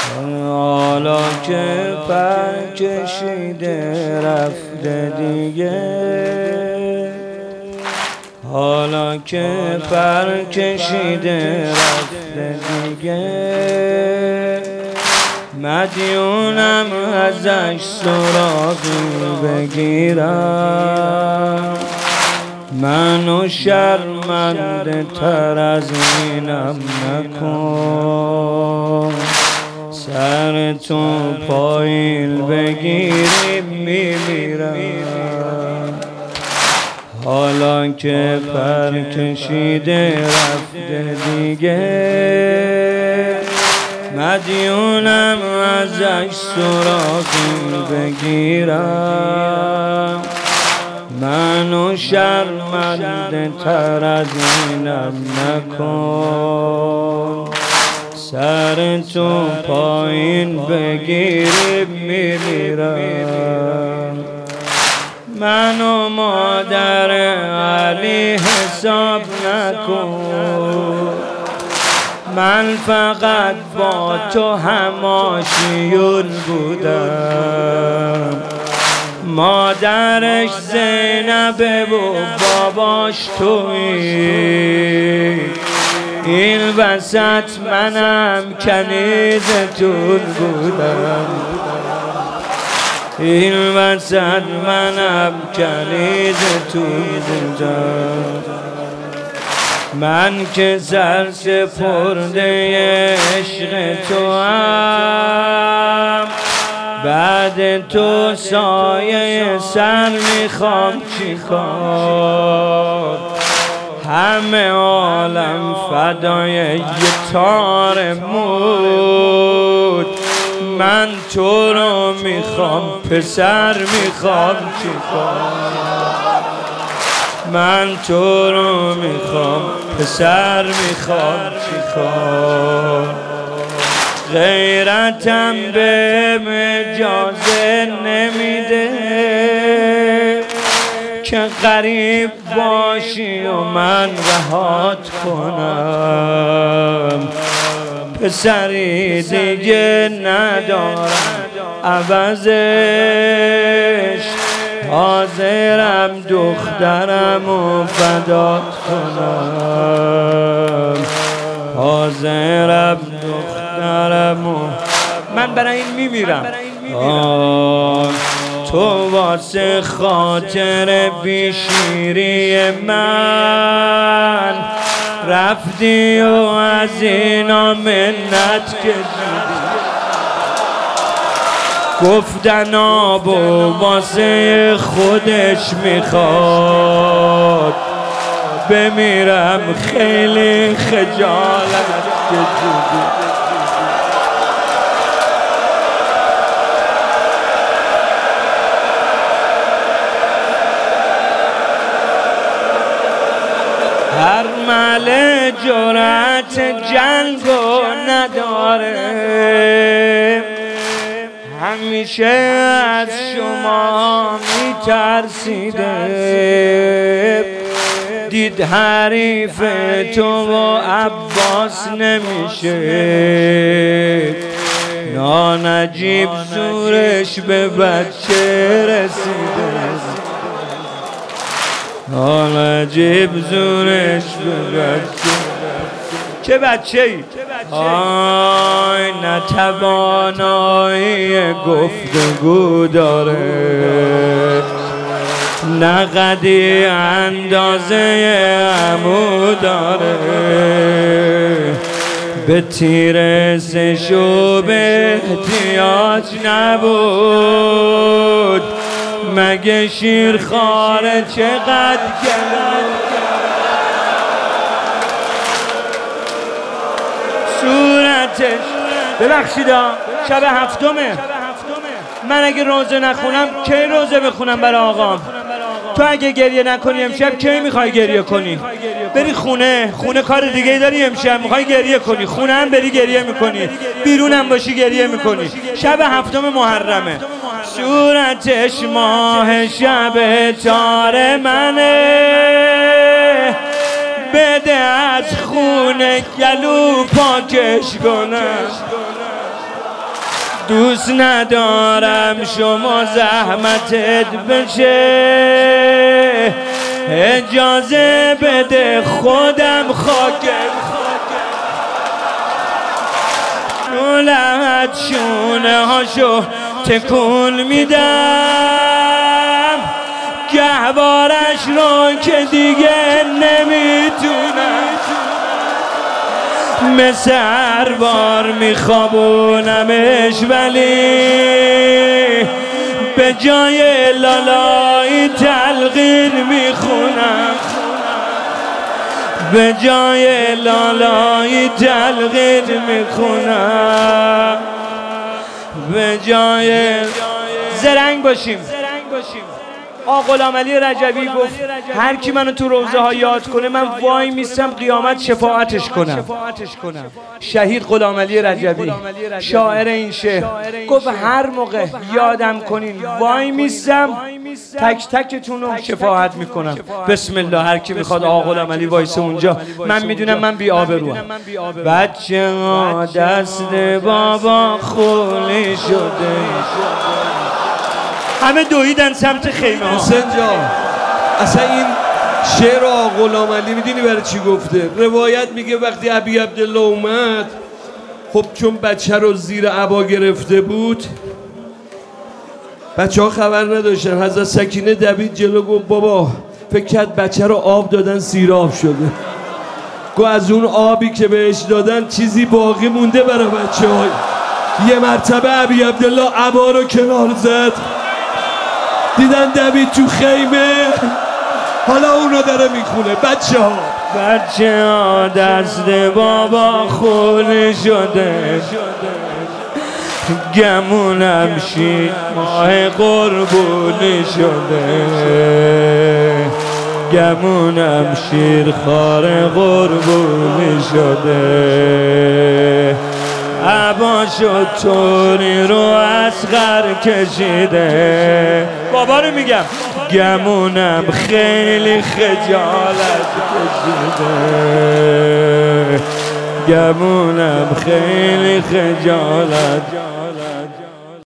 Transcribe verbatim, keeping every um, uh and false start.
حالا که پر کشیده رفته دیگه، حالا که پر کشیده رفته دیگه، مدیونم ازش سراغی بگیرم. منو شرمنده تر از اینم نکن، سر تو پایین بگیری میمیرم. حالا که پر کشیده رفته دیگه، مدیونم ازش سراغی بگیرم. منو شرمنده تر از اینم نکن، سر تو پایین بگیری میمیرم. منو مادر علی حساب نکن، من فقط با تو هماشیون بودم. مادرش زینبه و باباش تویی، این وسط منم کنیزتون بودم. این وسط منم کنیزتون بودم. من که سر سپرده عشق تو هم، بعد تو سایه سر میخوام چیکار؟ همه عالم فدای یه تار مود، من تو رو میخوام پسر میخوام چیکار؟ من تو رو میخوام پسر میخوام چیکار؟ غیرتم بهم اجازه نمیده که غریب باشی و من رهات کنم. پسری دیگه ندارم عوضش، حاضرم دخترم و فدات کنم. حاضرم دخترم و من برای این میمیرم. تو واسه خاطر بیشیری من رفتی و از اینا منت کشیدی. گفتن آبو واسه خودش میخواد، بمیرم خیلی خجالت کشیدی. هر مله جرأت جنگو نداره، همیشه از شما میترسیده. دید حریف تو و عباس نمیشه، نانجیب زورش به بچه رسیده. نانجیب زورش به بچه، چه بچه ای؟ آی نتوانایی گفتگو داره، نقدی اندازه عمو داره. به تیر سشو به احتیاج نبود، مگه شیر خاره چقدر گلم صورتش. ببخشیدا شب هفتمه، من اگه روزه نخونم کی روزه بخونم برای آقام؟ تو اگه گریه نکنی امشب کی میخوای گریه کنی؟ بری خونه، خونه کار دیگه داری امشب میخوای گریه کنی، خونه هم بری گریه میکنی، بیرونم باشی گریه میکنی. شب هفتم محرمه، صورتش ماه شب تار منه. بده از خونه گلو پاکش کنم، دوست ندارم شما زحمتت بشه، اجازه بده خودم خاکم نولت شونه هاشو تکون میدم، گهوارش رو که دیگه نمیتونم، مثل هر بار میخوابونمش ولی به جای لالایی تلقین میخونم، به جای لالایی تلقین میخونم، به جای زرنگ باشیم. آقا غلامعلی رجبی گفت هر کی منو تو روزه ها یاد کنه من وای میستم قیامت شفاعتش کنم. شهید غلامعلی رجبی شاعر این شعر گفت هر موقع یادم کنین وای میستم تک تکتون رو شفاعت میکنم. بسم الله. هر کی میخواد آقا غلامعلی وایسه اونجا، من میدونم من بی آبروام. بچه ها دست بابا خولی شده، همه دویدن سمت خیمه ها. حسین جان اصلا این شعر آقا غلامعلی میدونی برای چی گفته؟ روایت میگه وقتی ابی عبدالله اومد، خب چون بچه رو زیر عبا گرفته بود بچه ها خبر نداشتن، حضرت سکینه دوید جلو گفت بابا فکر کرد بچه رو آب دادن سیراب شده. گفت از اون آبی که بهش دادن چیزی باقی مونده برای بچه های. یه مرتبه ابی عبدالله عبا رو کنار زد، دیدن دوید تو خیمه، حالا اونو داره میخونه. بچه ها بچه ها دست بابا خون شده، گمونم شید ماه قربونی شده، گمونم شیر خار قربونی شده، عبا شد طوری رو اصغر کشیده. بابا رو میگم گمونم خیلی خجالت کشیده، گمونم خیلی خجالت